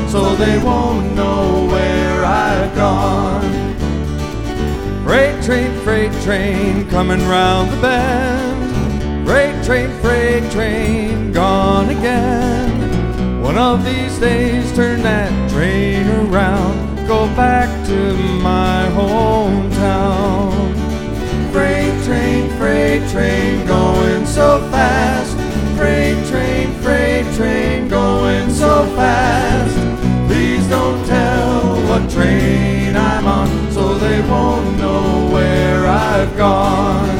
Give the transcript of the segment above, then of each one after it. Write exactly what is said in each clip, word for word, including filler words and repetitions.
so they won't know where I've gone. Freight train, freight train, coming round the bend. Freight train, freight train, gone again. One of these days, turn that train around, go back to my hometown. Freight train, freight train, going so fast. Freight train, freight train, going so fast. Please don't tell what train I'm on, so they won't know where I've gone.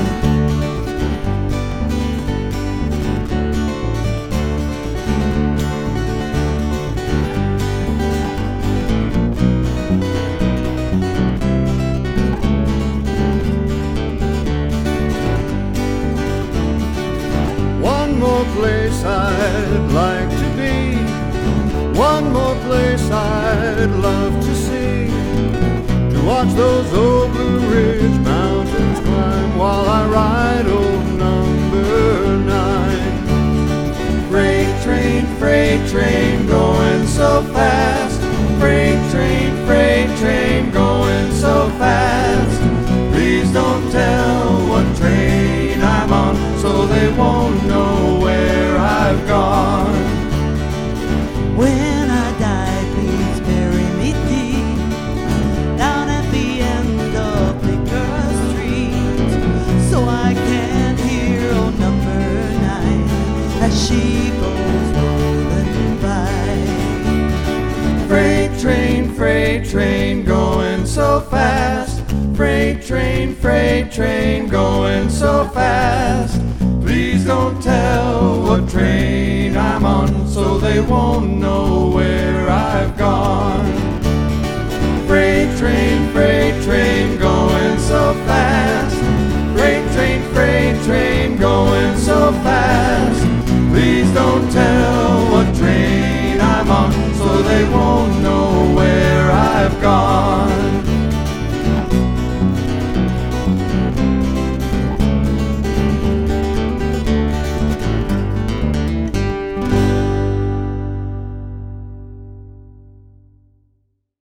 One more place I'd like to be, one more place I'd love to see, to watch those old Blue Ridge mountains climb while I ride old number nine. Freight train, freight train, going so fast. Freight train, freight train, going so fast. Please don't tell what train I'm on, so they won't know where I've gone. When I die, please bury me deep down at the end of Baker Street, so I can hear old number nine as she goes rolling by. Freight train, freight train, going so fast. Freight train, freight train, going so fast. Please don't tell what train I'm on, so they won't know where I've gone. Freight train, freight train, going so fast. Freight train, freight train, going so fast. Please don't tell what train I'm on, so they won't know where I've gone.